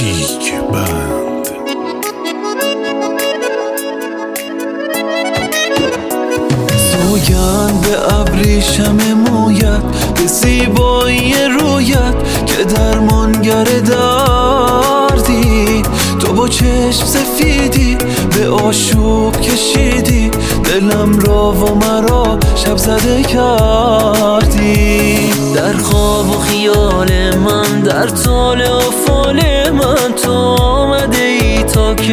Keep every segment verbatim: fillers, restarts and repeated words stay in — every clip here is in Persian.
تیک بند. سوگند به ابریشم مویت، به زیبایی رویت که درمانگر دردی. تو با چشم سفیدی به آشوب کشیدی دلم را و مرا شب زده کردی. در خواب و خیال من، در طال افال من، تو آمده ای تا که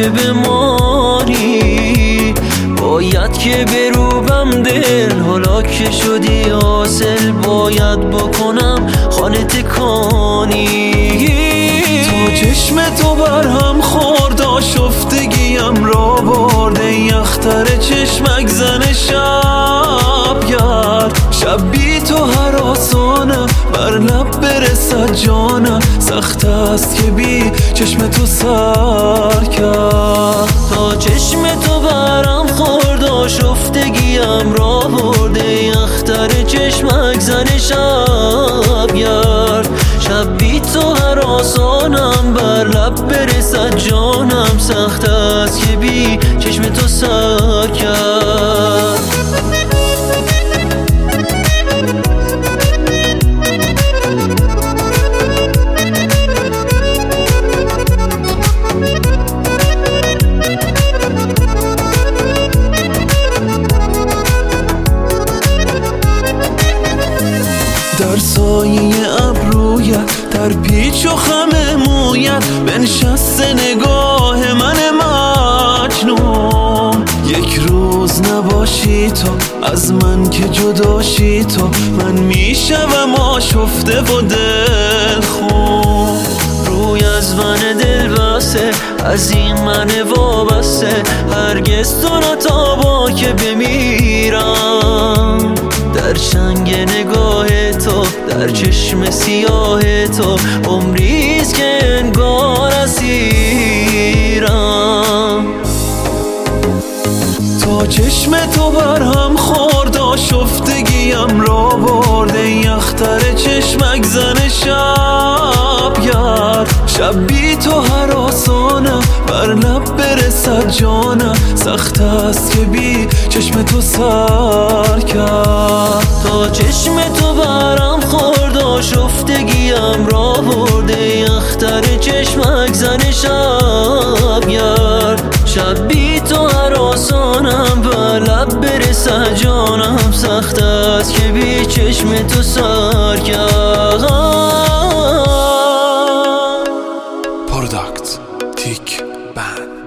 بمانی. باید که بروبم دل، حالا که شدی حاصل باید بکنم خانه تکانی. تا چشم تو برهم خورد آشفتگیم را برده، ای اختر چشمک زن شب گرد. شب بی تو هراسانم، بر لب برسد جانم، سخت است که بی چشم تو سر کرد. تا چشم تو برم خورد آشفتگیم را برده، ای اختر چشمک زن شب گرد. شب بی تو هراسانم، بر لب برسد جانم، سخت است که بی چشم تو سر کرد. در سایه ابرویت، در پیچ و خم مویت، بنشسته نگاه من مجنون. یک روز نباشی تو، از من که جداشی تو، من میشوم آشفته و دل خون. روی از من دل بسته، از این من وابسته، هرگز تو نتابا که بمیرم. در چنگ نگاه تو، در چشم سیاه تو، عمریست که انگار اسیرم. تا چشم تو برهم خورد آشفتگیم را برده، ای اختر چشمک زن شب گرد. شب بی تو هراسانم، بر لب برسد جانم، سخت است که بی چشم تو سر کرد. تا چشم تو برم خورد آشفتگیم را برده، ای اختر چشمک زن شب گرد. شب بی تو هراسانم، بر لب برسد جانم، سخت است که بی چشم تو سر کرد. پروداکت تیک بند.